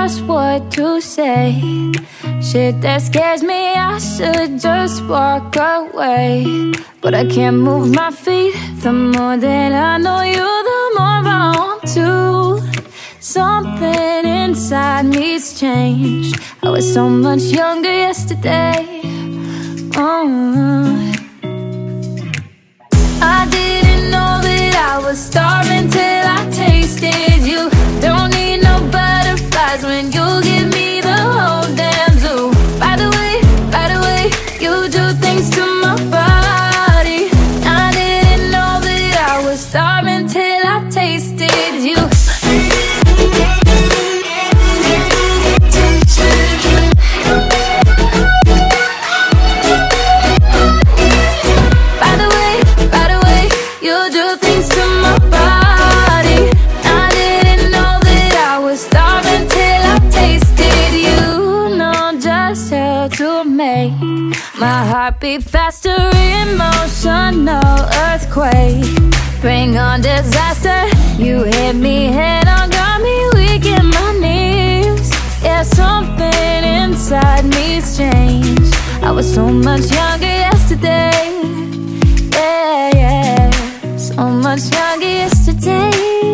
just what to say. Shit that scares me, I should just walk away. But I can't move my feet. The more that I know you, the more I want to. Something inside me's changed. I was so much younger yesterday. I didn't know that I was starving till I tasted you. Don't need no butterflies when you give me the whole damn zoo. By the way, you do things to my body. I didn't know that I was starving till I tasted you. My heart beat faster, emotional earthquake. Bring on disaster. You hit me head on, got me weak in my knees. Yeah, something inside me's changed. I was so much younger yesterday. Yeah, so much younger yesterday.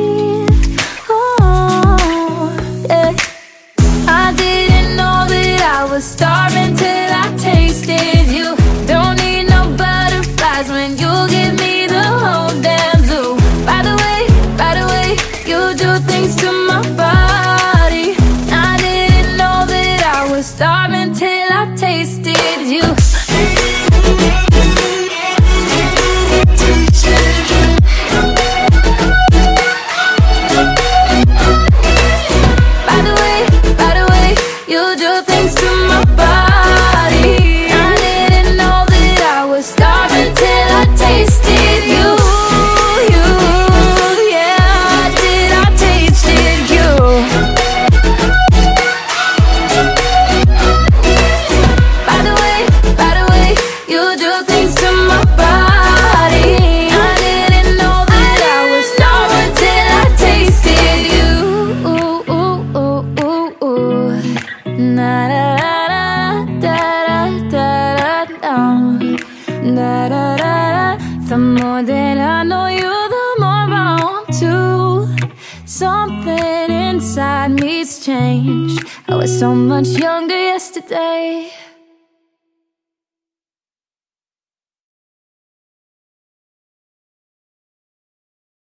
Oh, yeah. I didn't know that I was starving till I tasted you. Don't need no butterflies when you give me the whole damn zoo. By the way, you do things to my body. I didn't know that I was starving till I tasted you. By the way, you do things to my body. I didn't know that I was starving till I tasted you. Yeah, I tasted you. By the way, you do things to my body. I didn't know that I was starving till I tasted you. Na da da da. The more that I know you, the more I want to. Something inside me's changed. I was so much younger yesterday.